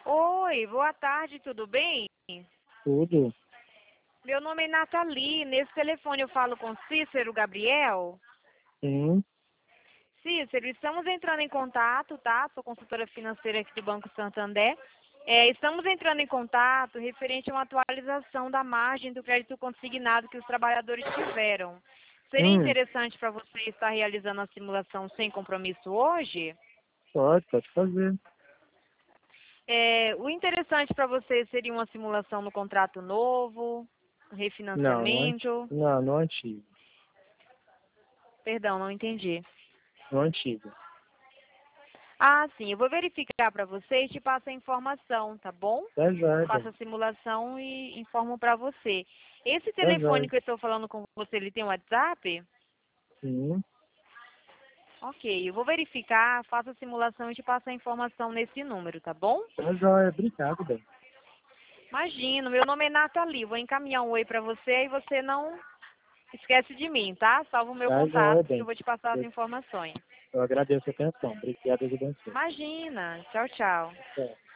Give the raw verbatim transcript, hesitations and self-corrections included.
Oi, boa tarde, tudo bem? Tudo. Meu nome é Nathalie. Nesse telefone eu falo com Cícero Gabriel. Sim. Cícero, estamos entrando em contato, tá? Sou consultora financeira aqui do Banco Santander. É, estamos entrando em contato referente a uma atualização da margem do crédito consignado que os trabalhadores tiveram. Seria Hum, interessante para você estar realizando a simulação sem compromisso hoje? pode, pode fazer. É, o interessante para você seria uma simulação no contrato novo, Não, no antigo. refinanciamento. Não, no antigo. Perdão, não entendi. No antigo. Ah, sim, eu vou verificar para você e te passo a informação, tá bom? Tá jóia, Faço bem. a simulação e informo para você. Esse Tá telefone jóia. que eu estou falando com você, ele tem WhatsApp? Sim. Ok, eu vou verificar, faço a simulação e te passo a informação nesse número, tá bom? Tá jóia. Obrigado, bem. Imagino, meu nome é Nathalie, vou encaminhar um oi para você e você não esquece de mim, tá? Salva o meu Tá jóia, contato que eu bem. vou te passar as Eu, informações. eu agradeço a atenção. Obrigado, Deus abençoe. Imagina, tchau, tchau. Tchau.